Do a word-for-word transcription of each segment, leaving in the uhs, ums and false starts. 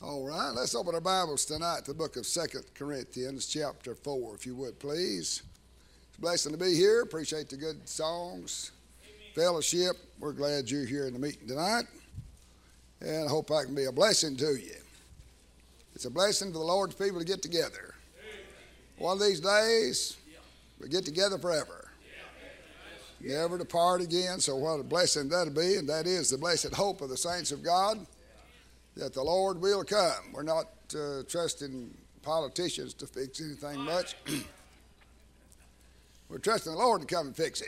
All right, let's open our Bibles tonight to the book of Second Corinthians, chapter four, if you would, please. It's a blessing to be here. Appreciate the good songs, fellowship. We're glad you're here in the meeting tonight, and I hope I can be a blessing to you. It's a blessing for the Lord's people to get together. One of these days, we get together forever, never to part again, so what a blessing that'll be, and that is the blessed hope of the saints of God, that the Lord will come. We're not uh, trusting politicians to fix anything much. We're trusting the Lord to come and fix it.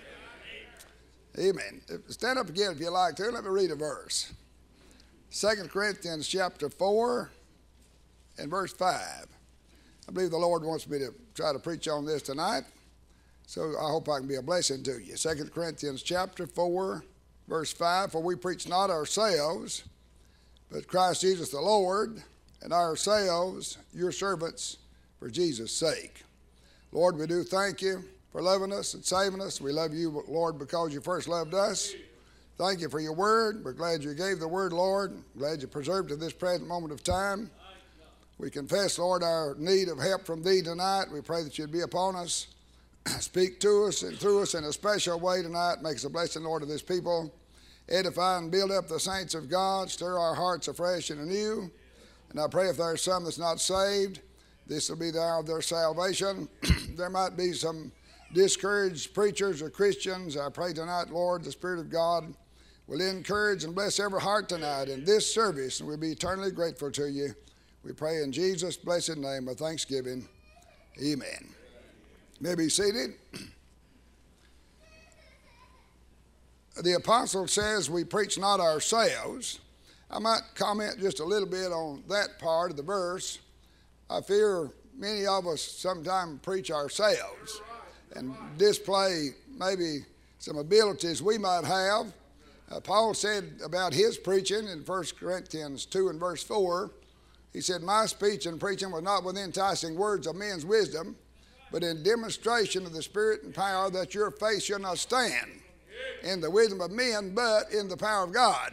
Amen. Stand up again if you like to. Let me read a verse. Second Corinthians chapter four and verse five. I believe the Lord wants me to try to preach on this tonight, so I hope I can be a blessing to you. Second Corinthians chapter four, verse five. For we preach not ourselves, but Christ Jesus the Lord, and ourselves your servants for Jesus' sake. Lord, we do thank you for loving us and saving us. We love you, Lord, because you first loved us. Thank you for your word. We're glad you gave the word, Lord. Glad you preserved it this present moment of time. We confess, Lord, our need of help from thee tonight. We pray that you'd be upon us. Speak to us and through us in a special way tonight. Make us a blessing, Lord, of this people. Edify and build up the saints of God. Stir our hearts afresh and anew. And I pray if there's some that's not saved, this will be the hour of their salvation. There might be some discouraged preachers or Christians. I pray tonight, Lord, the Spirit of God will encourage and bless every heart tonight in this service, and we'll be eternally grateful to you. We pray in Jesus' blessed name of thanksgiving. Amen. You may be seated. The apostle says we preach not ourselves. I might comment just a little bit on that part of the verse. I fear many of us sometimes preach ourselves and display maybe some abilities we might have. Uh, Paul said about his preaching in First Corinthians two and verse four, he said, my speech and preaching was not with enticing words of men's wisdom, but in demonstration of the Spirit and power, that your faith shall not stand in the wisdom of men, but in the power of God.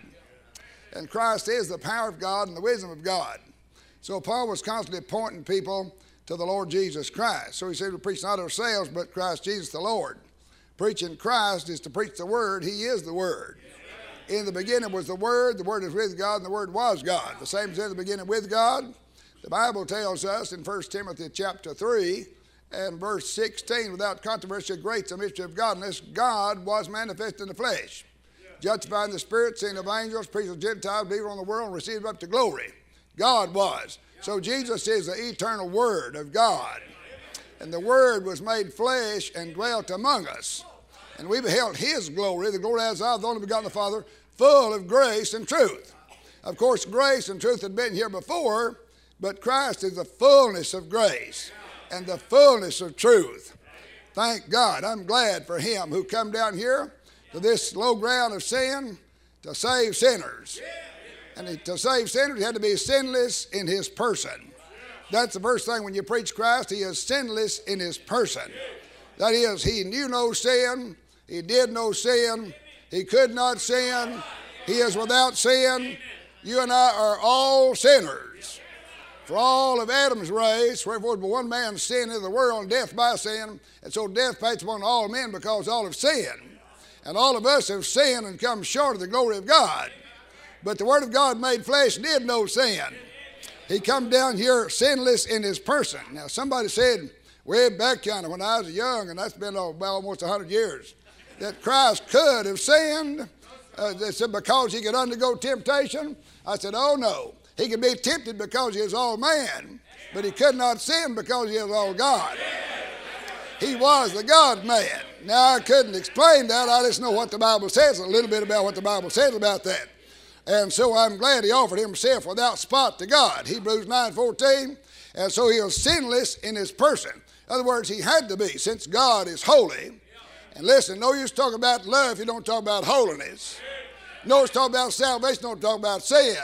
And Christ is the power of God and the wisdom of God. So Paul was constantly pointing people to the Lord Jesus Christ. So he said we preach not ourselves, but Christ Jesus the Lord. Preaching Christ is to preach the Word. He is the Word. In the beginning was the Word. The Word is with God, and the Word was God. The same is in the beginning with God. The Bible tells us in First Timothy chapter three, and verse sixteen, without controversy, great the mystery of godliness, God was manifest in the flesh, justifying the spirit, seeing of angels, preaching of Gentiles, believing on the world, and received up to glory. God was. So Jesus is the eternal Word of God. And the Word was made flesh and dwelt among us. And we beheld His glory, the glory as of the only begotten of the Father, full of grace and truth. Of course, grace and truth had been here before, but Christ is the fullness of grace and the fullness of truth. Thank God. I'm glad for Him who come down here to this low ground of sin to save sinners. And to save sinners, He had to be sinless in His person. That's the first thing when you preach Christ. He is sinless in His person. That is, He knew no sin. He did no sin. He could not sin. He is without sin. You and I are all sinners. For all of Adam's race, wherefore but one man's sin into the world, and death by sin, and so death passed upon all men because all have sinned. And all of us have sinned and come short of the glory of God. But the Word of God made flesh did no sin. He come down here sinless in His person. Now somebody said way back yonder when I was young, and that's been oh, about almost a hundred years, that Christ could have sinned. Uh, they said because He could undergo temptation. I said, oh no. He could be tempted because He is all man, but He could not sin because He is all God. He was the God-man. Now, I couldn't explain that. I just know what the Bible says, a little bit about what the Bible says about that. And so I'm glad He offered Himself without spot to God. Hebrews nine fourteen. And so He was sinless in His person. In other words, He had to be, since God is holy. And listen, no use talking about love if you don't talk about holiness. No use talking about salvation, don't talk about sin.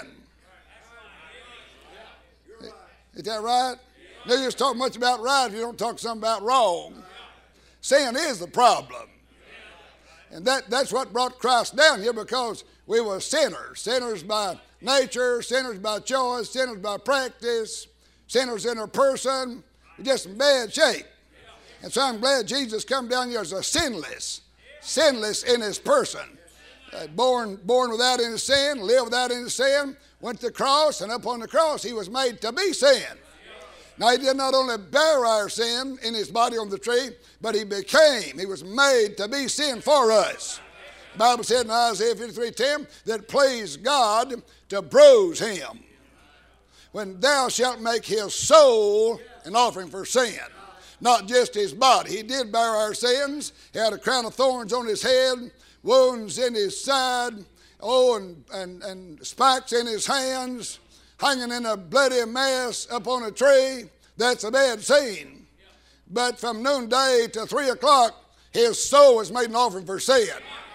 Is that right? No use talking much about right if you don't talk something about wrong. Sin is the problem. And that, that's what brought Christ down here, because we were sinners. Sinners by nature, sinners by choice, sinners by practice, sinners in their person. We're just in bad shape. And so I'm glad Jesus come down here as a sinless, sinless in his person. Uh, born, born without any sin, lived without any sin, went to the cross, and up on the cross he was made to be sin. Now he did not only bear our sin in his body on the tree, but he became, he was made to be sin for us. The Bible said in Isaiah fifty-three ten that it pleased God to bruise him when thou shalt make his soul an offering for sin. Not just his body. He did bear our sins. He had a crown of thorns on his head, wounds in his side, oh, and, and, and spikes in his hands, hanging in a bloody mess up on a tree. That's a bad scene. But from noonday to three o'clock, his soul was made an offering for sin.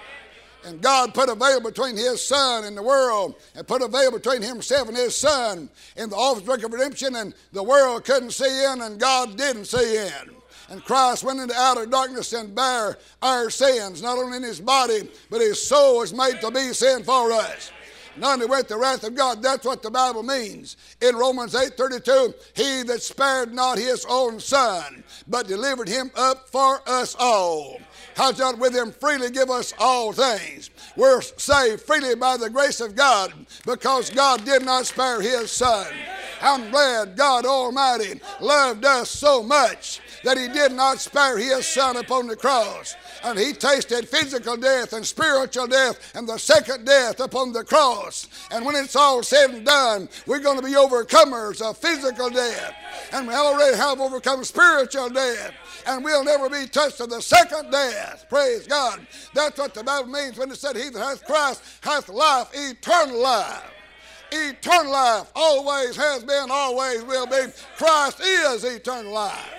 And God put a veil between his son and the world, and put a veil between himself and his son in the offspring of redemption, and the world couldn't see in, and God didn't see in. And Christ went into outer darkness and bare our sins, not only in his body, but his soul was made to be sin for us. None with the wrath of God. That's what the Bible means. In Romans eight thirty-two, he that spared not his own son, but delivered him up for us all, how shall with him freely give us all things? We're saved freely by the grace of God, because God did not spare his son. I'm glad God Almighty loved us so much that he did not spare his son upon the cross. And he tasted physical death and spiritual death and the second death upon the cross. And when it's all said and done, we're going to be overcomers of physical death. And we already have overcome spiritual death. And we'll never be touched of the second death. Praise God. That's what the Bible means when it said, he that hath Christ hath life, eternal life. Eternal life always has been, always will be. Christ is eternal life.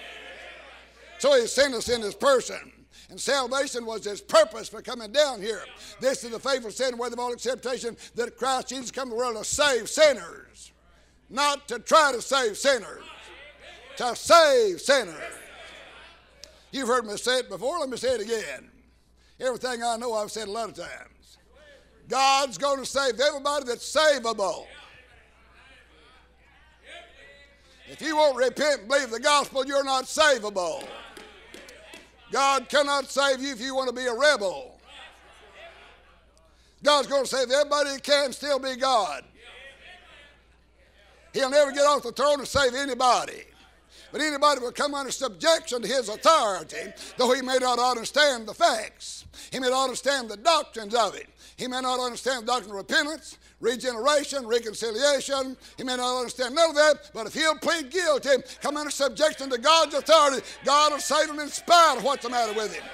So he sent us in his person. And salvation was his purpose for coming down here. This is the faithful sin, worthy of all acceptation, that Christ Jesus come to the world to save sinners. Not to try to save sinners. To save sinners. You've heard me say it before. Let me say it again. Everything I know I've said a lot of times. God's going to save everybody that's savable. If you won't repent and believe the gospel, you're not savable. God cannot save you if you want to be a rebel. God's going to save everybody who can still be God. He'll never get off the throne to save anybody. But anybody will come under subjection to his authority, though he may not understand the facts. He may not understand the doctrines of it. He may not understand the doctrine of repentance, regeneration, reconciliation. He may not understand none of that, but if he'll plead guilty, come under subjection to God's authority, God will save him in spite of what's the matter with him.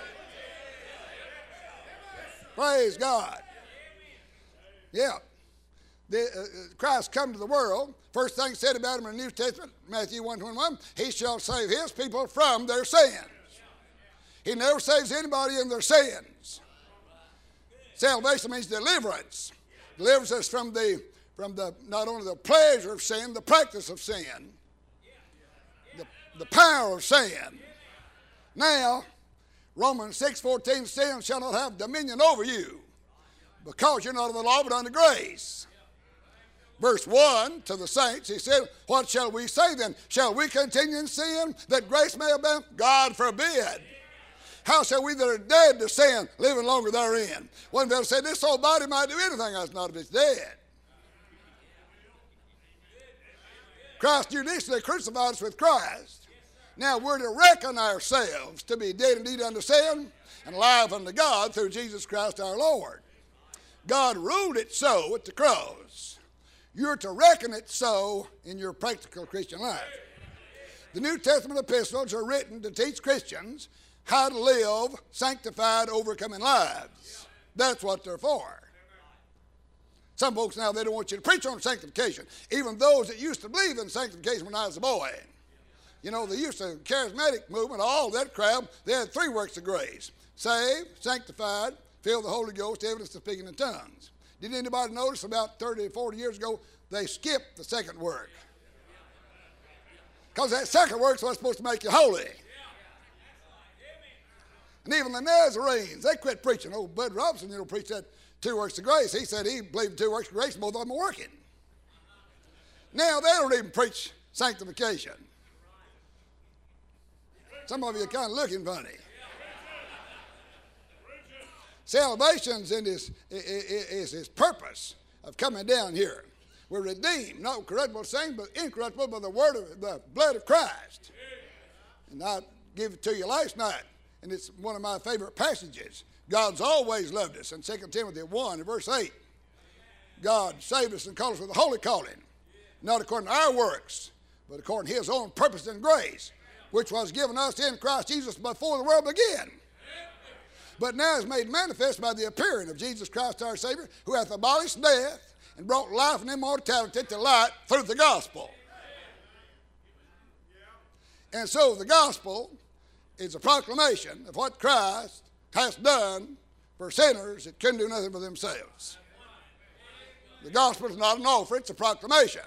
Praise God. Yeah. The, uh, Christ come to the world. First thing said about him in the New Testament, Matthew one twenty-one, he shall save his people from their sins. He never saves anybody in their sins. Salvation means deliverance. Delivers us from the, from the not only the pleasure of sin, the practice of sin, the, the power of sin. Now, Romans six fourteen, sin shall not have dominion over you, because you're not of the law but under grace. Verse one to the saints, he said, what shall we say then? Shall we continue in sin that grace may abound? God forbid. How shall we that are dead to sin live any longer therein? One fellow said, this old body might do anything else, not if it's dead. Christ judicially crucified us with Christ. Now we're to reckon ourselves to be dead indeed unto sin and alive unto God through Jesus Christ our Lord. God ruled it so at the cross. You're to reckon it so in your practical Christian life. The New Testament epistles are written to teach Christians how to live sanctified, overcoming lives. That's what they're for. Some folks now, they don't want you to preach on sanctification. Even those that used to believe in sanctification when I was a boy. You know, the used to charismatic movement, all that crowd, they had three works of grace. Saved, sanctified, filled with the Holy Ghost, evidence of speaking in tongues. Did anybody notice about thirty, forty years ago, they skipped the second work? Because that second work was supposed to make you holy. And even the Nazarenes, they quit preaching. Old Bud Robinson, you know, preached that two works of grace. He said he believed two works of grace, both of them are working. Now they don't even preach sanctification. Some of you are kind of looking funny. Salvation's in his, is his purpose of coming down here. We're redeemed, not corruptible things, but incorruptible by the word of the blood of Christ. And I gave it to you last night, and it's one of my favorite passages. God's always loved us in Second Timothy one, verse eight. God saved us and called us with a holy calling, not according to our works, but according to his own purpose and grace, which was given us in Christ Jesus before the world began. But now is made manifest by the appearing of Jesus Christ our Savior, who hath abolished death and brought life and immortality to light through the gospel. And so the gospel is a proclamation of what Christ has done for sinners that couldn't do nothing for themselves. The gospel is not an offer, it's a proclamation.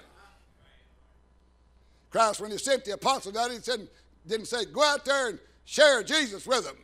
Christ, when he sent the apostles out, he said, didn't say, go out there and share Jesus with them.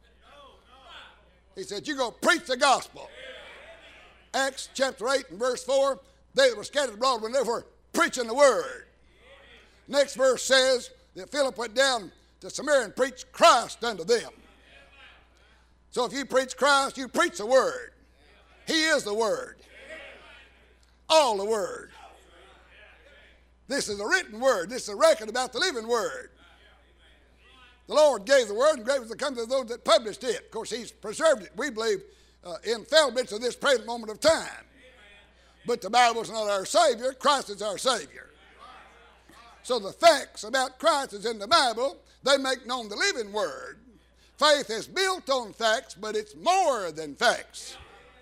He said, you go preach the gospel. Acts chapter eight and verse four, they that were scattered abroad when they were preaching the word. Next verse says that Philip went down to Samaria and preached Christ unto them. So if you preach Christ, you preach the word. He is the word. All the word. This is a written word. This is a record about the living word. The Lord gave the word, and great was the coming of those that published it. Of course, he's preserved it, we believe, uh, infallibly to this present moment of time. But the Bible is not our Savior. Christ is our Savior. So the facts about Christ is in the Bible. They make known the living word. Faith is built on facts, but it's more than facts.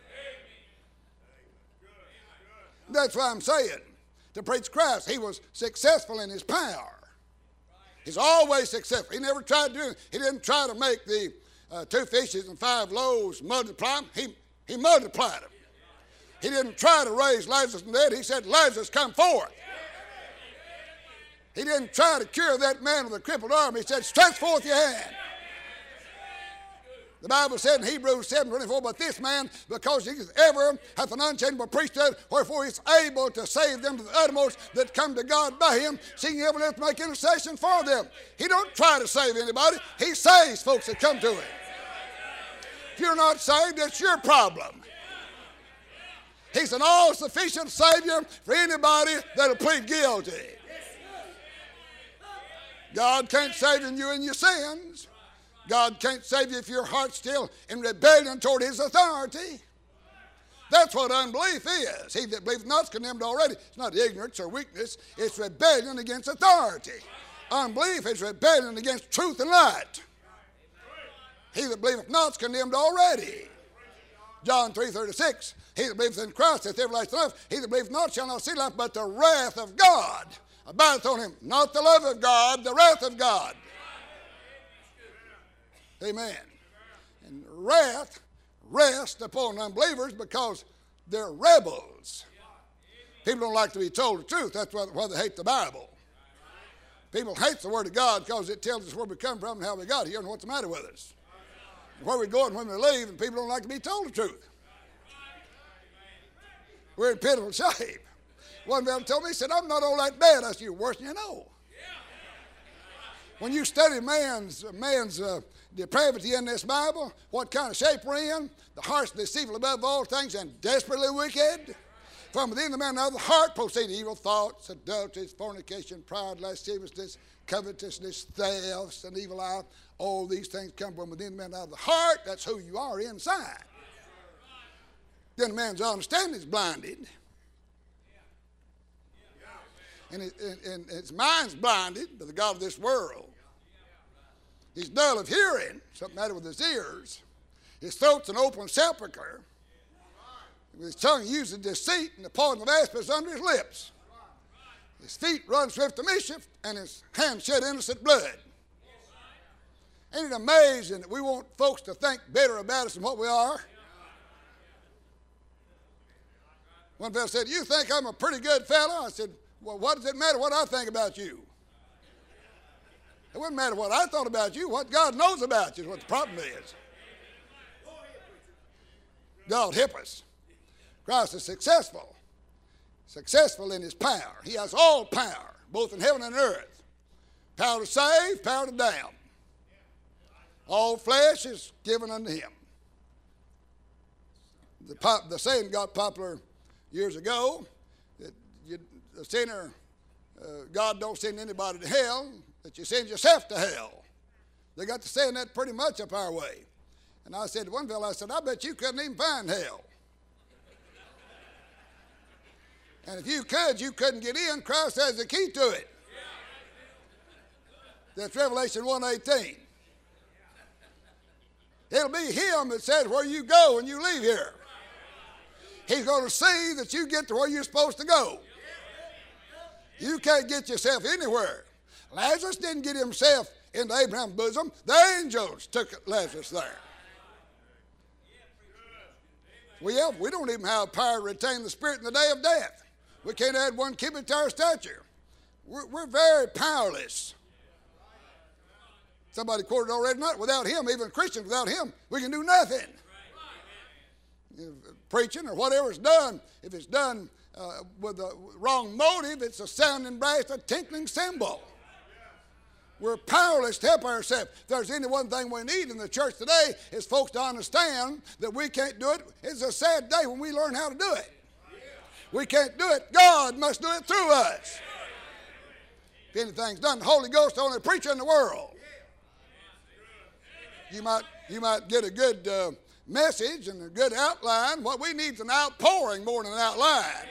That's why I'm saying, to preach Christ, he was successful in his power. He's always successful. He never tried to do it. He didn't try to make the uh, two fishes and five loaves multiply them. He, he multiplied them. He didn't try to raise Lazarus from the dead. He said, Lazarus, come forth. He didn't try to cure that man with a crippled arm. He said, stretch forth your hand. The Bible said in Hebrews seven twenty-four, but this man, because he is ever hath an unchangeable priesthood, wherefore he is able to save them to the uttermost that come to God by him, seeing ever to make intercession for them. He don't try to save anybody. He saves folks that come to him. If you're not saved, it's your problem. He's an all-sufficient Savior for anybody that'll plead guilty. God can't save you in your sins. God can't save you if your heart's still in rebellion toward his authority. That's what unbelief is. He that believeth not is condemned already. It's not ignorance or weakness. It's rebellion against authority. Unbelief is rebellion against truth and light. He that believeth not is condemned already. John three thirty-six, he that believeth in Christ hath everlasting life. He that believeth not shall not see life, but the wrath of God abideth on him. Not the love of God, the wrath of God. Amen. And wrath rests upon unbelievers because they're rebels. People don't like to be told the truth. That's why, why they hate the Bible. People hate the Word of God because it tells us where we come from and how we got here and what's the matter with us. And where we go and when we leave, and people don't like to be told the truth. We're in pitiful shape. One fellow told me, he said, I'm not all that bad. I said, you're worse than you know. When you study man's, man's uh, depravity in this Bible, what kind of shape we're in, the heart's deceitful above all things and desperately wicked. From within the man of the heart proceed evil thoughts, adulteries, fornication, pride, lasciviousness, covetousness, thefts, and evil eye. All these things come from within the man of the heart. That's who you are inside. Then the man's understanding is blinded. And, it, and, and his mind's blinded by the God of this world. He's dull of hearing, something matter with his ears. His throat's an open sepulchre. With his tongue he uses deceit, and the poison of asp is under his lips. His feet run swift to mischief, and his hands shed innocent blood. Ain't it amazing that we want folks to think better about us than what we are? One fellow said, you think I'm a pretty good fellow? I said, well, what does it matter what I think about you? It wouldn't matter what I thought about you. What God knows about you is what the problem is. God help us. Christ is successful. Successful in his power. He has all power, both in heaven and earth. Power to save, power to damn. All flesh is given unto him. The, pop, the saying got popular years ago that you, the sinner, uh, God don't send anybody to hell, that you send yourself to hell. They got to saying that pretty much up our way. And I said to one fellow, I said, I bet you couldn't even find hell. And if you could, you couldn't get in. Christ has the key to it. That's Revelation one eighteen. It'll be him that says where you go when you leave here. He's going to see that you get to where you're supposed to go. You can't get yourself anywhere. Lazarus didn't get himself into Abraham's bosom. The angels took Lazarus there. We, have, we don't even have power to retain the spirit in the day of death. We can't add one cubit to our stature. We're, we're very powerless. Somebody quoted already tonight, without him, even Christians, without him, we can do nothing. Preaching or whatever is done, if it's done uh, with the wrong motive, it's a sounding brass, a tinkling cymbal. We're powerless to help ourselves. If there's any one thing we need in the church today, is folks to understand that we can't do it. It's a sad day when we learn how to do it. We can't do it. God must do it through us. If anything's done, the Holy Ghost is the only preacher in the world. You might, you might get a good uh, message and a good outline. What we need is an outpouring more than an outline.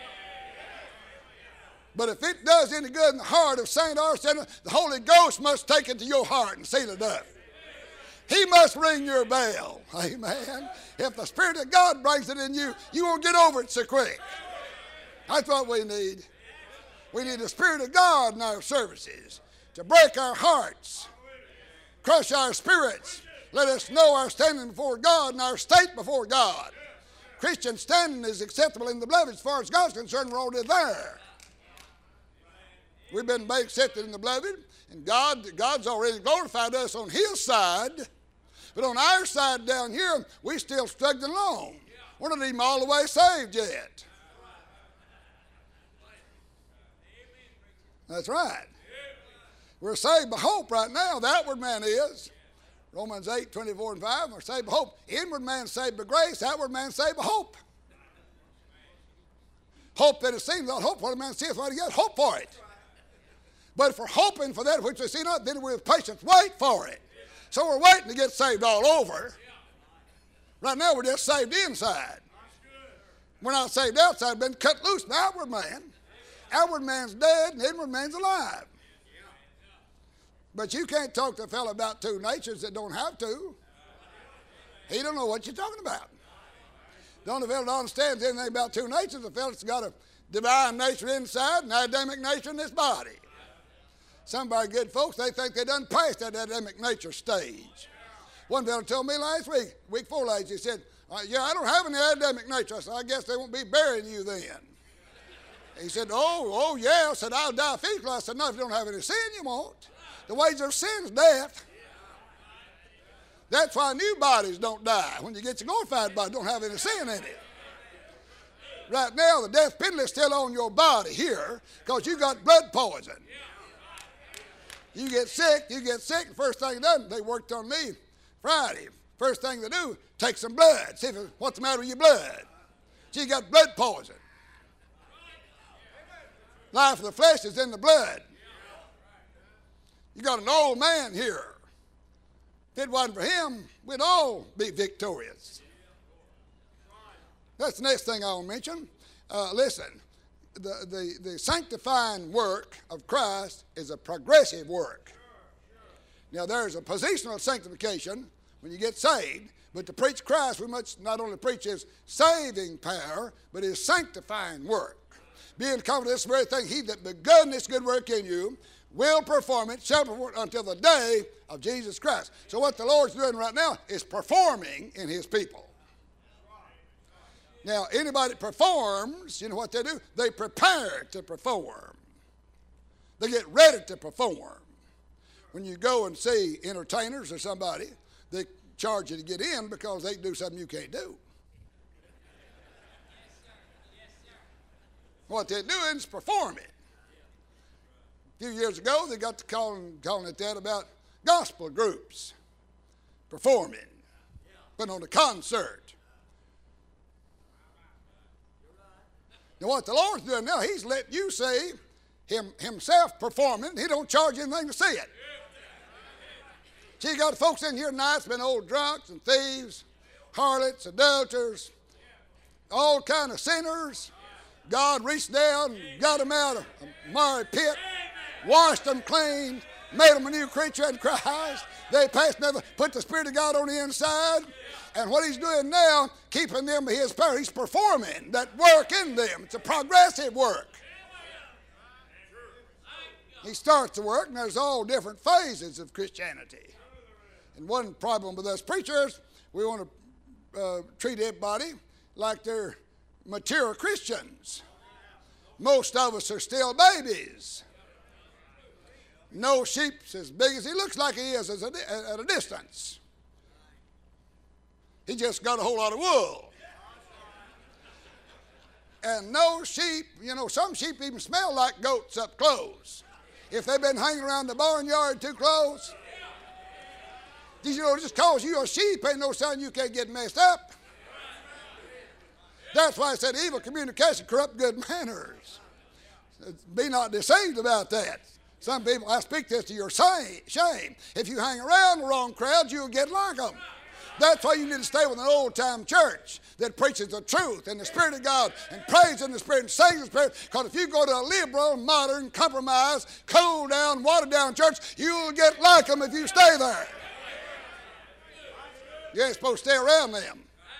But if it does any good in the heart of Saint Arsene, the Holy Ghost must take it to your heart and seal it up. He must ring your bell. Amen. If the Spirit of God brings it in you, you won't get over it so quick. That's what we need. We need the Spirit of God in our services to break our hearts, crush our spirits. Let us know our standing before God and our state before God. Christian standing is acceptable in the beloved. As far as God's concerned, we're already there. We've been made accepted in the beloved, and God, God's already glorified us on his side. But on our side down here, we're still struggling along. We're not even all the way saved yet. That's right. We're saved by hope right now. The outward man is. Romans eight, twenty-four and five, we're saved by hope. Inward man saved by grace, outward man saved by hope. Hope that is seen without hope, what a man seeth, what he got, hope for it. But if we're hoping for that which we see not, then we with patience wait for it. So we're waiting to get saved all over. Right now we're just saved inside. We're not saved outside, been cut loose by outward man. Outward man's dead and inward man's alive. But you can't talk to a fellow about two natures that don't have to. He don't know what you're talking about. The only fellow that understands anything about two natures, the fellow that's got a divine nature inside and Adamic nature in this body. Some of our good folks, they think they done passed that Adamic nature stage. One fellow told me last week, week four last, he said, uh, yeah, I don't have any Adamic nature. I said, I guess they won't be burying you then. He said, oh, oh yeah. I said, I'll die physically. I said, no, if you don't have any sin, you won't. The wages of sin is death. That's why new bodies don't die. When you get your glorified body, don't have any sin in it. Right now, the death penalty is still on your body here because you got blood poison. You get sick, you get sick, the first thing done, they worked on me Friday. First thing they do, take some blood. See if it, what's the matter with your blood. So you got blood poison. Life of the flesh is in the blood. You got an old man here. If it wasn't for him, we'd all be victorious. That's the next thing I'll mention. Uh, listen, the, the, the sanctifying work of Christ is a progressive work. Now, there's a positional sanctification when you get saved, but to preach Christ, we must not only preach his saving power, but his sanctifying work. Being confident of this very thing, he that begun this good work in you will perform it, shall perform it until the day of Jesus Christ. So what the Lord's doing right now is performing in his people. Now, anybody that performs, you know what they do? They prepare to perform. They get ready to perform. When you go and see entertainers or somebody, they charge you to get in because they can do something you can't do. What they're doing is performing. A few years ago, they got to calling, calling it that about gospel groups performing, putting on a concert. Now what the Lord's doing now, he's let you see him himself performing. He don't charge you anything to see it. See, you got folks in here tonight that's been old drunks and thieves, harlots, adulterers, all kind of sinners. God reached down and got them out of a miry pit, washed them clean, made them a new creature in Christ. They passed never put the Spirit of God on the inside. And what he's doing now, keeping them by his power, he's performing that work in them. It's a progressive work. He starts the work, and there's all different phases of Christianity. And one problem with us preachers, we want to uh, treat everybody like they're mature Christians. Most of us are still babies. No sheep's as big as he looks like he is as a, at a distance. He just got a whole lot of wool. And no sheep, you know, some sheep even smell like goats up close. If they've been hanging around the barnyard too close. Did you know just because you're a sheep ain't no sign you can't get messed up? That's why I said evil communication corrupt good manners. Be not deceived about that. Some people, I speak this to your shame. If you hang around the wrong crowd, you'll get like them. That's why you need to stay with an old-time church that preaches the truth and the Spirit of God and prays in the Spirit and sings in the Spirit. Because if you go to a liberal, modern, compromised, cool-down, watered-down church, you'll get like them if you stay there. You ain't supposed to stay around them.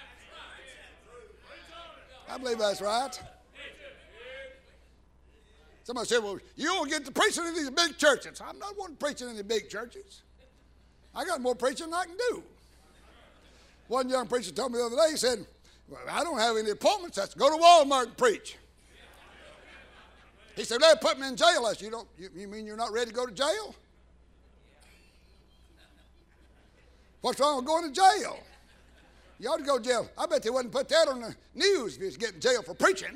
I believe that's right. Somebody said, well, you don't get to preaching in these big churches. I'm not one preaching in the big churches. I got more preaching than I can do. One young preacher told me the other day, he said, well, I don't have any appointments. Let's go to Walmart and preach. He said, they put me in jail. I said, you, don't, you, you mean you're not ready to go to jail? What's wrong with going to jail? You ought to go to jail. I bet they wouldn't put that on the news if you was getting in jail for preaching.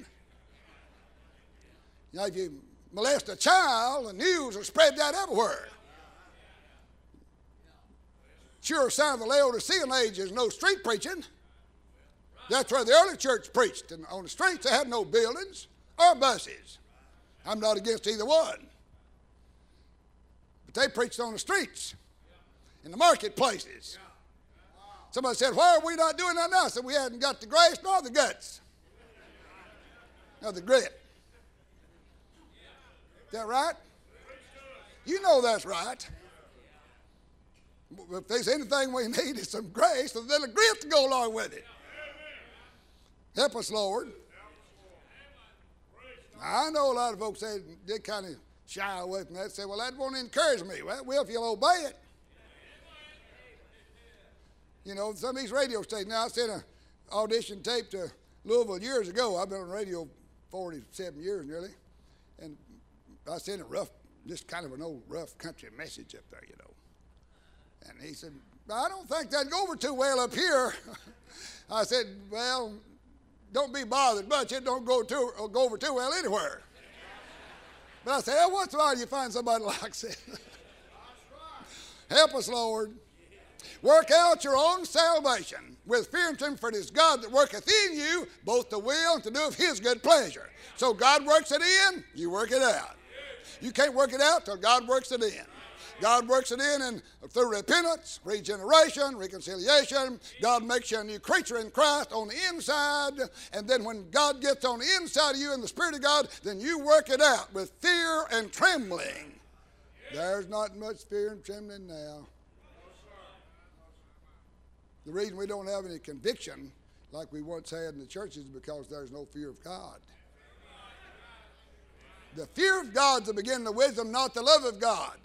You know, if you molest a child, the news will spread that everywhere. Sure sign of the Laodicean age is no street preaching. That's where the early church preached. And on the streets, they had no buildings or buses. I'm not against either one. But they preached on the streets, in the marketplaces. Somebody said, why are we not doing that now? I said, we hadn't got the grace nor the guts. Nor the grit. Is that right? You know that's right. If there's anything we need, it's some grace and then a grit to go along with it. Help us, Lord. I know a lot of folks say they kind of shy away from that. Say, well, that won't encourage me. Well, well, if you'll obey it. You know, some of these radio stations. Now, I sent an audition tape to Louisville years ago. I've been on radio forty-seven years nearly. And I sent a rough, just kind of an old rough country message up there, you know. And he said, I don't think that'd go over too well up here. I said, well, don't be bothered much. It don't go, too, go over too well anywhere. But I said, well, what's the matter? You find somebody like that. Help us, Lord. Work out your own salvation with fear and trembling, for it is God that worketh in you both to will and to do of his good pleasure. So God works it in, you work it out. You can't work it out till God works it in. God works it in and through repentance, regeneration, reconciliation. God makes you a new creature in Christ on the inside. And then when God gets on the inside of you in the Spirit of God, then you work it out with fear and trembling. There's not much fear and trembling now. The reason we don't have any conviction like we once had in the churches is because there's no fear of God. The fear of God is the beginning of wisdom, not the love of God.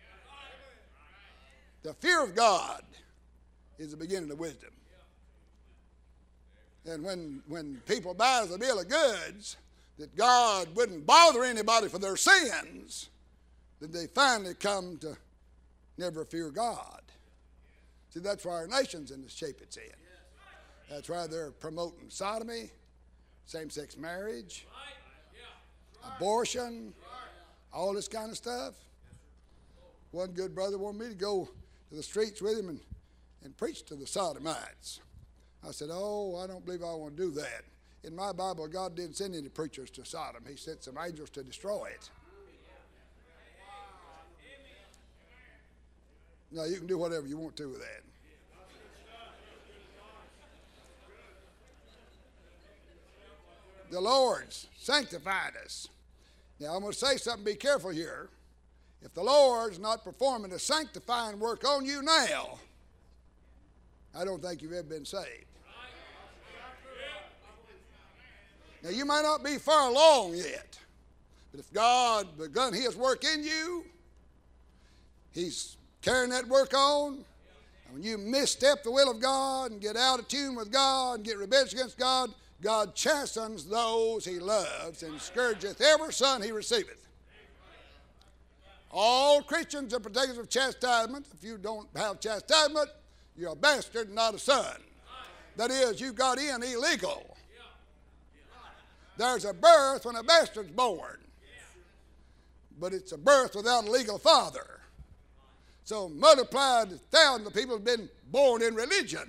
The fear of God is the beginning of wisdom. And when, when people buy the bill of goods that God wouldn't bother anybody for their sins, then they finally come to never fear God. See, that's why our nation's in the shape it's in. That's why they're promoting sodomy, same-sex marriage, abortion, all this kind of stuff. One good brother wanted me to go to the streets with him and, and preach to the Sodomites. I said, oh, I don't believe I want to do that. In my Bible, God didn't send any preachers to Sodom. He sent some angels to destroy it. Now, you can do whatever you want to with that. The Lord's sanctified us. Now, I'm going to say something, be careful here. If the Lord's not performing a sanctifying work on you now, I don't think you've ever been saved. Now, you may not be far along yet, but if God begun His work in you, He's carrying that work on. And when you misstep the will of God and get out of tune with God and get rebellious against God, God chastens those He loves and scourgeth every son He receiveth. All Christians are partakers of chastisement. If you don't have chastisement, you're a bastard, not a son. That is, you got in illegal. There's a birth when a bastard's born, but it's a birth without a legal father. So multiplied thousands of people have been born in religion.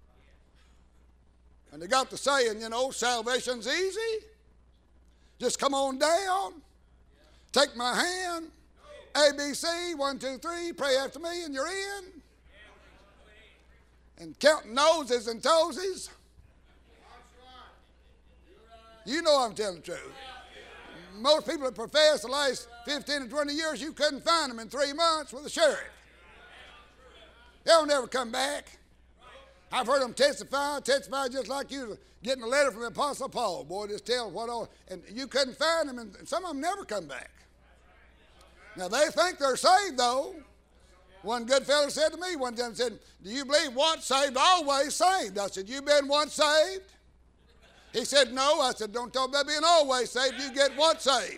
And they got the saying, you know, salvation's easy. Just come on down, take my hand, A, B, C, one, two, three, pray after me, and you're in. And counting noses and toesies. You know I'm telling the truth. Most people that profess the last fifteen or twenty years, you couldn't find them in three months with a sheriff. They'll never come back. I've heard them testify, testify just like you getting a letter from the Apostle Paul. Boy, just tell what all, and you couldn't find them, and some of them never come back. Now, they think they're saved, though. One good fellow said to me one time, said, do you believe once saved, always saved? I said, you been once saved? He said, no. I said, don't talk about being always saved. You get once saved.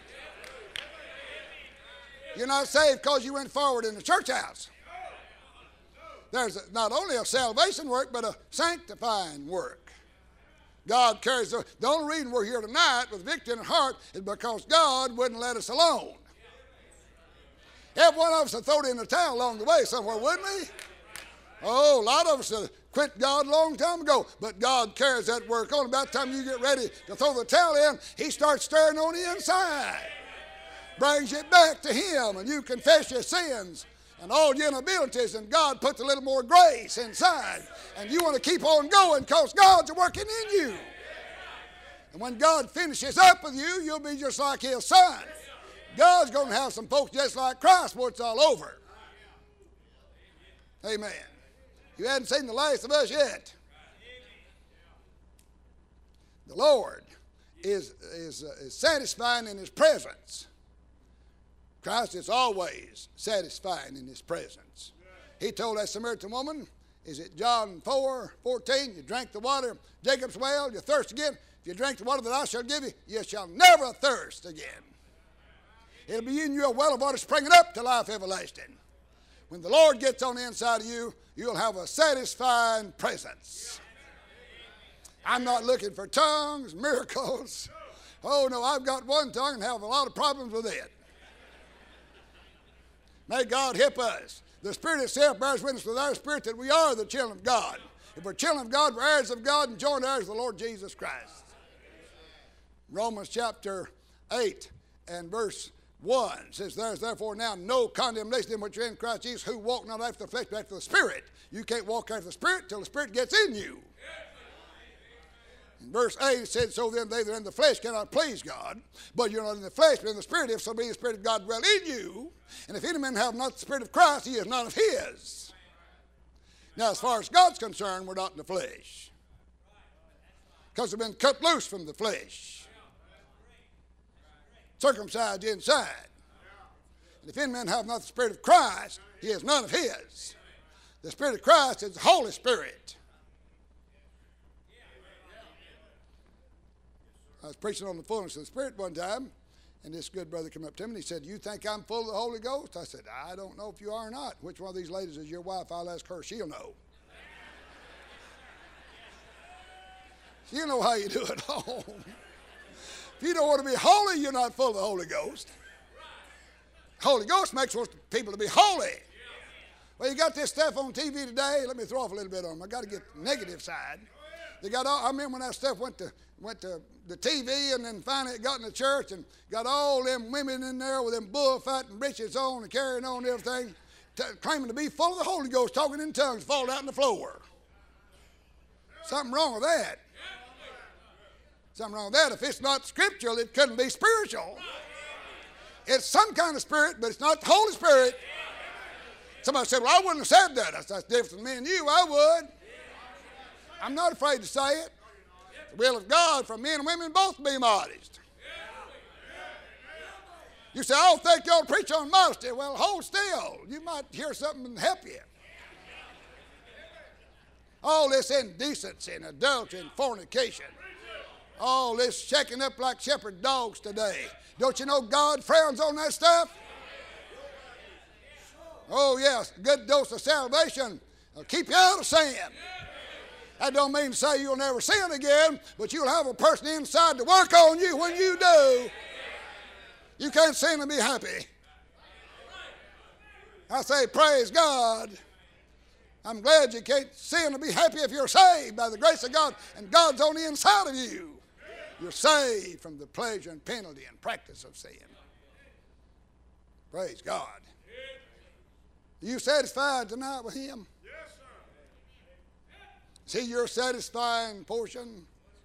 You're not saved because you went forward in the church house. There's not only a salvation work, but a sanctifying work. God carries the, the only reason we're here tonight with victory in our heart is because God wouldn't let us alone. Every one of us would throw it in the towel along the way somewhere, wouldn't we? Oh, a lot of us have quit God a long time ago, but God carries that work on. About the time you get ready to throw the towel in, He starts stirring on the inside. Brings you back to Him, and you confess your sins and all your inabilities, and God puts a little more grace inside. And you want to keep on going because God's working in you. And when God finishes up with you, you'll be just like His Son. God's going to have some folks just like Christ before it's all over. Amen. You hadn't seen the last of us yet. The Lord is, is, uh, is satisfying in His presence. Christ is always satisfying in His presence. He told that Samaritan woman, is it John four fourteen, you drank the water of Jacob's well, you thirst again. If you drink the water that I shall give you, you shall never thirst again. It'll be in you a well of water springing up to life everlasting. When the Lord gets on the inside of you, you'll have a satisfying presence. I'm not looking for tongues, miracles. Oh, no, I've got one tongue and have a lot of problems with it. May God help us. The Spirit itself bears witness with our spirit that we are the children of God. If we're children of God, we're heirs of God and joint heirs of the Lord Jesus Christ. Romans chapter eight and verse one says, there is therefore now no condemnation in which you're in Christ Jesus, who walk not after the flesh but after the Spirit. You can't walk after the Spirit till the Spirit gets in you. In verse eight it said, so then they that are in the flesh cannot please God, but you're not in the flesh but in the Spirit, if so be the Spirit of God dwell in you. And if any man have not the Spirit of Christ, he is none of His. Now as far as God's concerned, we're not in the flesh, because we've been cut loose from the flesh, circumcised inside. And if any man have not the Spirit of Christ, he is none of His. The Spirit of Christ is the Holy Spirit. I was preaching on the fullness of the Spirit one time, and this good brother came up to me and he said, you think I'm full of the Holy Ghost? I said, I don't know if you are or not. Which one of these ladies is your wife? I'll ask her. She'll know. She'll know how you do at home. If you don't want to be holy, you're not full of the Holy Ghost. Holy Ghost makes people to be holy. Well, you got this stuff on T V today. Let me throw off a little bit on them. I got to get the negative side. They got all, I remember when that stuff went to went to the T V, and then finally it got in the church and got all them women in there with them bullfighting breeches on and carrying on and everything, t- claiming to be full of the Holy Ghost, talking in tongues, falling out on the floor. Something wrong with that. Something wrong with that. If it's not scriptural, it couldn't be spiritual. It's some kind of spirit, but it's not the Holy Spirit. Somebody said, well, I wouldn't have said that. That's, that's different than me and you. I would. I'm not afraid to say it. The will of God for men and women both be modest. You say, I don't think y'all preach on modesty. Well, hold still. You might hear something and help you. All this indecency and adultery and fornication. All this shaking up like shepherd dogs today. Don't you know God frowns on that stuff? Oh, yes, a good dose of salvation will keep you out of sin. That don't mean to say you'll never sin again, but you'll have a person inside to work on you. When you do, you can't sin and be happy. I say, praise God. I'm glad you can't sin and be happy if you're saved by the grace of God, and God's on the inside of you. You're saved from the pleasure and penalty and practice of sin. Praise God. Are you satisfied tonight with Him? Yes, See sir. your satisfying portion?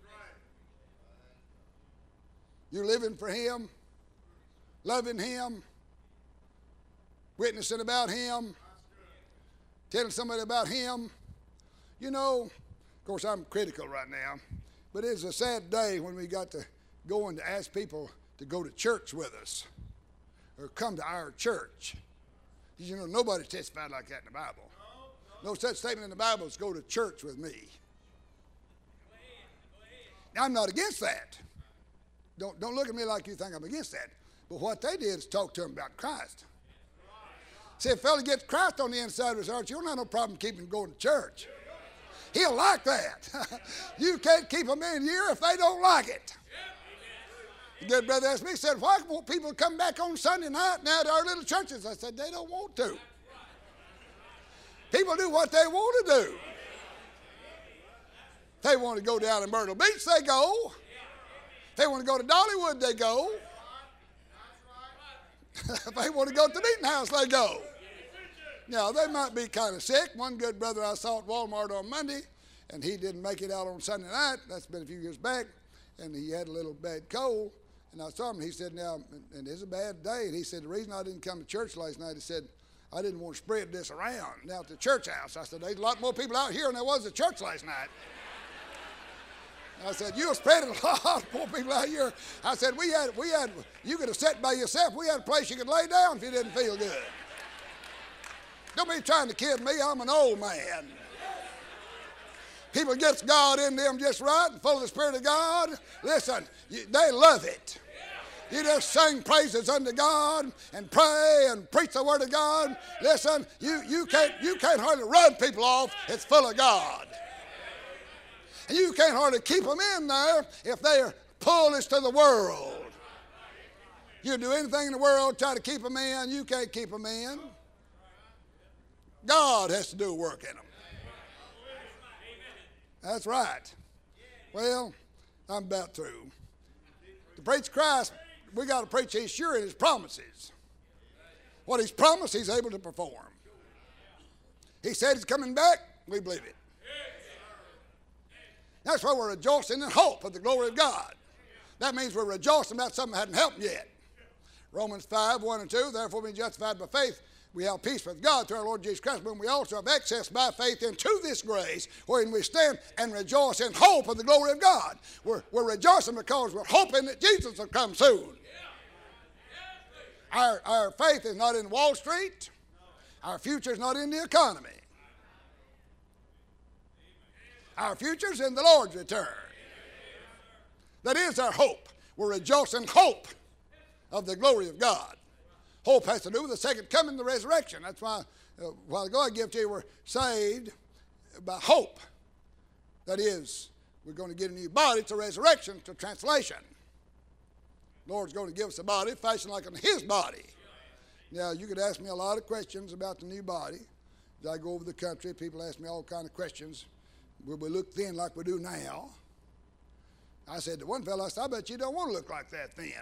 You're living for Him, loving Him, witnessing about Him, telling somebody about Him. You know, of course, I'm critical right now, but it's a sad day when we got to go and to ask people to go to church with us or come to our church. You know, nobody testified like that in the Bible. No such statement in the Bible as go to church with me. Now, I'm not against that. Don't, don't look at me like you think I'm against that. But what they did is talk to them about Christ. See, if a fellow gets Christ on the inside of his heart, you don't have no problem keeping him going to church. He'll like that. You can't keep them in here if they don't like it. A good brother asked me, he said, why won't people come back on Sunday night now to our little churches? I said, they don't want to. People do what they want to do. If they want to go down to Myrtle Beach, they go. If they want to go to Dollywood, they go. If they want to go to the meeting house, they go. Now, they might be kind of sick. One good brother I saw at Walmart on Monday, and he didn't make it out on Sunday night. That's been a few years back. And he had a little bad cold. And I saw him, and he said, now, and it's a bad day. And he said, the reason I didn't come to church last night, he said, I didn't want to spread this around now at the church house. I said, there's a lot more people out here than there was at church last night. I said, you'll spread it a lot more people out here. I said, we had, we had, you could have sat by yourself. We had a place you could lay down if you didn't feel good. Don't be trying to kid me. I'm an old man. People gets God in them just right and full of the Spirit of God. Listen, you, they love it. You just sing praises unto God and pray and preach the Word of God. Listen, you, you, can't, you can't hardly run people off. It's full of God. And you can't hardly keep them in there if they're foolish to the world. You do anything in the world, try to keep them in, you can't keep them in. God has to do work in them. That's right. Well, I'm about through. To preach Christ, we got to preach He's sure in His promises. What He's promised, He's able to perform. He said He's coming back, we believe it. That's why we're rejoicing in hope of the glory of God. That means we're rejoicing about something that hadn't happened yet. Romans five, one and two, therefore being justified by faith, we have peace with God through our Lord Jesus Christ, but we also have access by faith into this grace, wherein we stand and rejoice in hope of the glory of God. We're, we're rejoicing because we're hoping that Jesus will come soon. Our, our faith is not in Wall Street. Our future is not in the economy. Our future is in the Lord's return. That is our hope. We're rejoicing in hope of the glory of God. Hope has to do with the second coming, the resurrection. That's why uh, a while ago I give to you, we're saved by hope. That is, we're going to get a new body. It's a resurrection, it's a translation. The Lord's going to give us a body fashioned like unto His body. Now, you could ask me a lot of questions about the new body. As I go over the country, people ask me all kind of questions. Will we look thin like we do now? I said to one fellow, I said, I bet you don't want to look like that thin.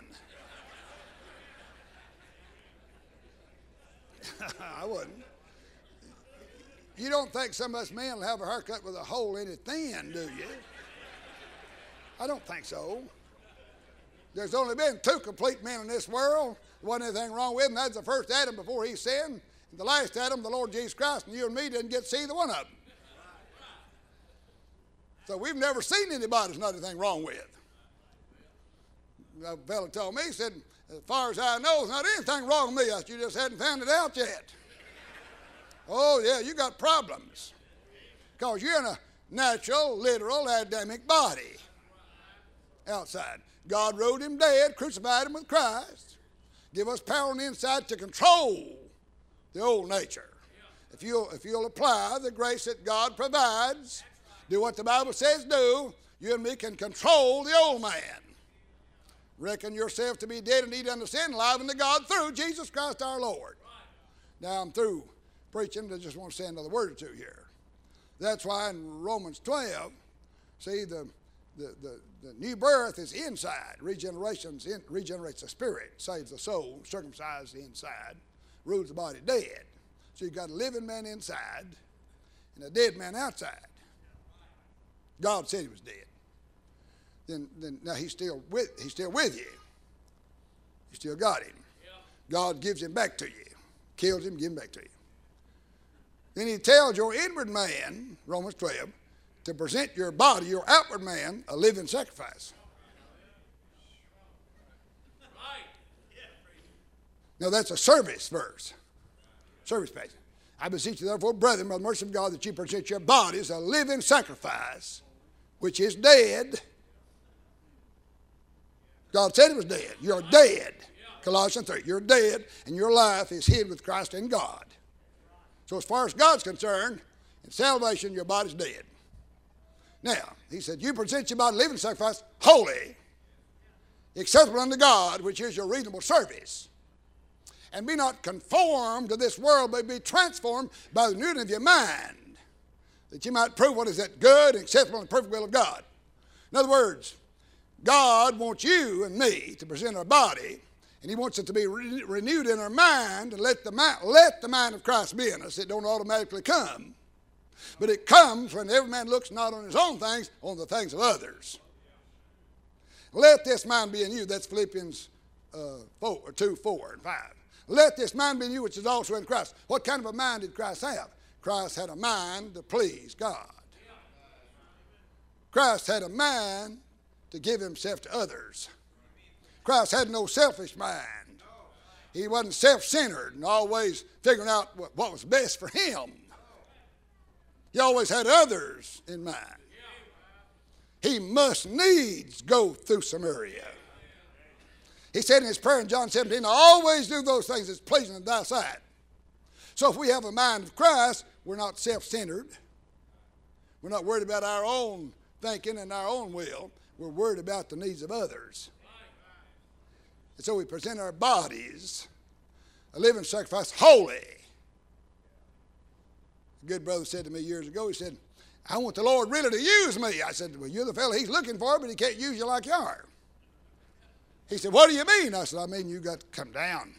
I wouldn't. You don't think some of us men will have a haircut with a hole in it thin, do you? I don't think so. There's only been two complete men in this world. There wasn't anything wrong with them. That's the first Adam before he sinned. And the last Adam, the Lord Jesus Christ, and you and me didn't get to see either one of them. So we've never seen anybody there's not anything wrong with. A fellow told me, he said, as far as I know, there's not anything wrong with me. I said, you just hadn't found it out yet. Oh, yeah, you got problems. Because you're in a natural, literal, Adamic body outside. God rode him dead, crucified him with Christ. Give us power on the inside to control the old nature. If you'll, if you'll apply the grace that God provides, do what the Bible says do, you and me can control the old man. Reckon yourself to be dead and need unto sin, alive unto God through Jesus Christ our Lord. Now I'm through preaching. I just want to say another word or two here. That's why in Romans twelve, see, the, the, the, the new birth is inside. Regeneration in, regenerates the spirit, saves the soul, circumcises the inside, rules the body dead. So you've got a living man inside and a dead man outside. God said he was dead. Then, then now he's still with he's still with you. You still got him. God gives him back to you. Kills him, gives him back to you. Then he tells your inward man, Romans twelve, to present your body, your outward man, a living sacrifice. Now that's a service verse. Service passage. I beseech you therefore, brethren, by the mercy of God, that you present your bodies a living sacrifice, which is dead. God said it was dead. You're dead. Colossians three. You're dead, and your life is hid with Christ in God. So as far as God's concerned, in salvation, your body's dead. Now, he said, you present your body a living sacrifice, holy, acceptable unto God, which is your reasonable service. And be not conformed to this world, but be transformed by the renewing of your mind, that you might prove what is that good, acceptable, and perfect will of God. In other words, God wants you and me to present our body, and he wants it to be re- renewed in our mind, and let the, mind, let the mind of Christ be in us. It don't automatically come. But it comes when every man looks not on his own things, on the things of others. Let this mind be in you. That's Philippians uh, four, or two, four, and five. Let this mind be in you, which is also in Christ. What kind of a mind did Christ have? Christ had a mind to please God. Christ had a mind to give himself to others. Christ had no selfish mind. He wasn't self-centered and always figuring out what, what was best for him. He always had others in mind. He must needs go through Samaria. He said in his prayer in John seventeen, always do those things that's pleasing in thy sight. So if we have a mind of Christ, we're not self-centered. We're not worried about our own thinking and our own will. We're worried about the needs of others. And so we present our bodies a living sacrifice, holy. A good brother said to me years ago, he said, I want the Lord really to use me. I said, well, you're the fellow he's looking for, but he can't use you like you are. He said, what do you mean? I said, I mean, you got to come down.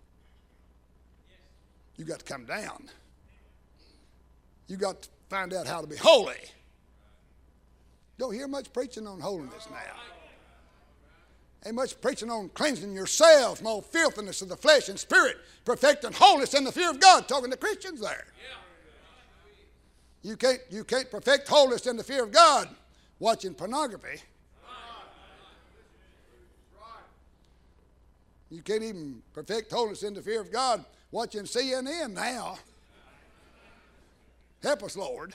You got to come down. You got to find out how to be holy. Don't hear much preaching on holiness now. Ain't much preaching on cleansing yourselves from all filthiness of the flesh and spirit, perfecting holiness in the fear of God. Talking to Christians there. You can't, you can't perfect holiness in the fear of God watching pornography. You can't even perfect holiness in the fear of God watching C N N now. Help us, Lord.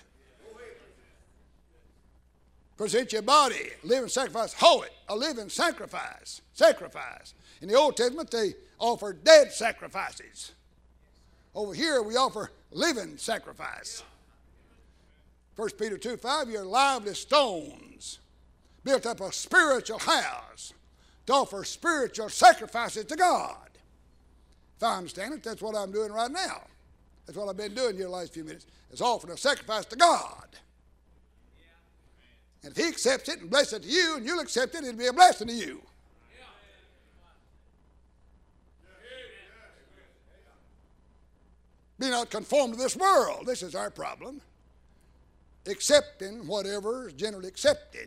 Present your body, living sacrifice, holy, a living sacrifice, sacrifice. In the Old Testament, they offered dead sacrifices. Over here, we offer living sacrifice. First Peter two five, you're lively stones, built up a spiritual house to offer spiritual sacrifices to God. If I understand it, that's what I'm doing right now. That's what I've been doing here the last few minutes, is offering a sacrifice to God. And if He accepts it and blesses it to you, and you'll accept it, it'll be a blessing to you. Be not conformed to this world. This is our problem. Accepting whatever is generally accepted.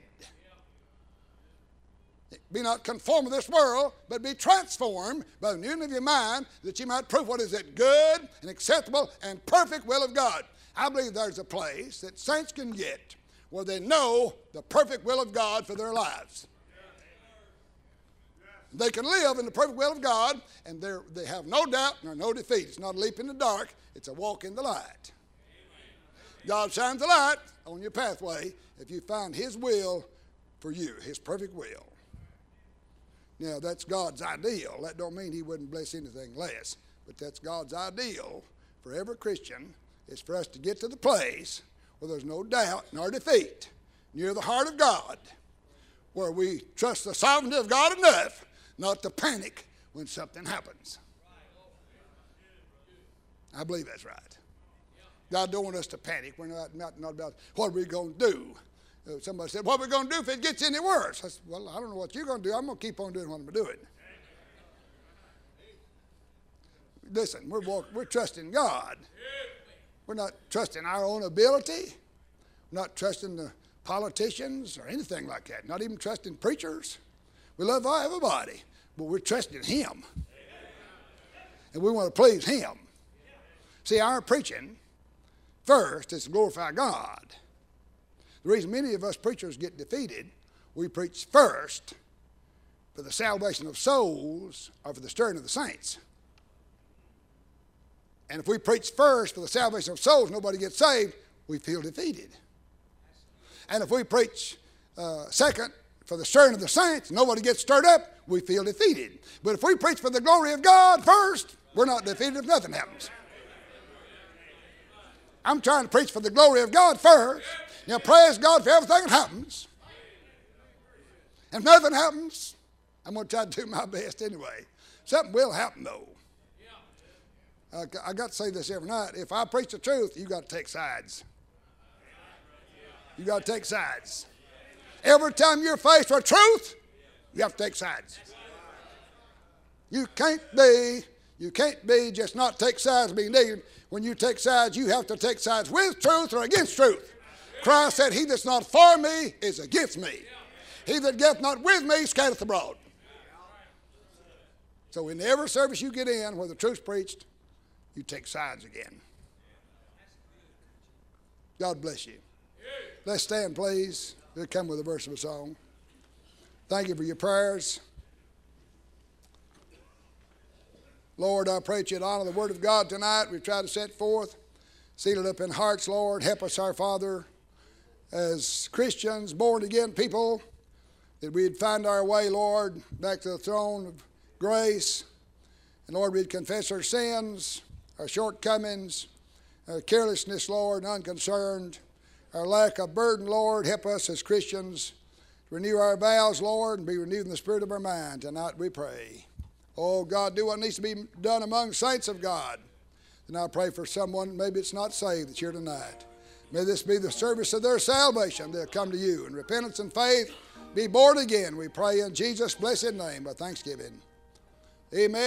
Be not conformed to this world, but be transformed by the renewing of your mind, that you might prove what is that good and acceptable and perfect will of God. I believe there's a place that saints can get where they know the perfect will of God for their lives. They can live in the perfect will of God, and they have no doubt nor no defeat. It's not a leap in the dark, it's a walk in the light. God shines the light on your pathway if you find His will for you, His perfect will. Now, that's God's ideal. That don't mean He wouldn't bless anything less, but that's God's ideal for every Christian, is for us to get to the place where there's no doubt nor defeat, near the heart of God, where we trust the sovereignty of God enough not to panic when something happens. I believe that's right. God don't want us to panic. We're not, not, not about what we're going to do. Uh, somebody said, what are we going to do if it gets any worse? I said, well, I don't know what you're going to do. I'm going to keep on doing what I'm doing. Listen, we're, walk, we're trusting God. We're not trusting our own ability. We're not trusting the politicians or anything like that. Not even trusting preachers. We love everybody, but we're trusting Him. And we want to please Him. See, our preaching first is to glorify God. The reason many of us preachers get defeated, we preach first for the salvation of souls or for the stirring of the saints. And if we preach first for the salvation of souls, nobody gets saved, we feel defeated. And if we preach uh, second for the stirring of the saints, nobody gets stirred up, we feel defeated. But if we preach for the glory of God first, we're not defeated if nothing happens. I'm trying to preach for the glory of God first. Now, praise God for everything that happens. And if nothing happens, I'm going to try to do my best anyway. Something will happen, though. Uh, I got to say this every night. If I preach the truth, you got to take sides. You got to take sides. Every time you're faced with truth, you have to take sides. You can't be, you can't be just not take sides, being negative. When you take sides, you have to take sides with truth or against truth. Christ said, he that's not for me is against me. He that getteth not with me scattereth abroad. So in every service you get in where the truth's preached, you take sides again. God bless you. Let's stand, please. We'll come with a verse of a song. Thank you for your prayers. Lord, I pray that you'd honor the word of God tonight. We've tried to set forth, seal it up in hearts, Lord. Help us, our Father, as Christians, born again people, that we'd find our way, Lord, back to the throne of grace. And Lord, we'd confess our sins, our shortcomings, our carelessness, Lord, and unconcerned, our lack of burden, Lord. Help us as Christians to renew our vows, Lord, and be renewed in the spirit of our mind. Tonight we pray. Oh, God, do what needs to be done among saints of God. And I pray for someone, maybe it's not saved, that's here tonight. May this be the service of their salvation. They'll come to you in repentance and faith, be born again. We pray in Jesus' blessed name by thanksgiving. Amen.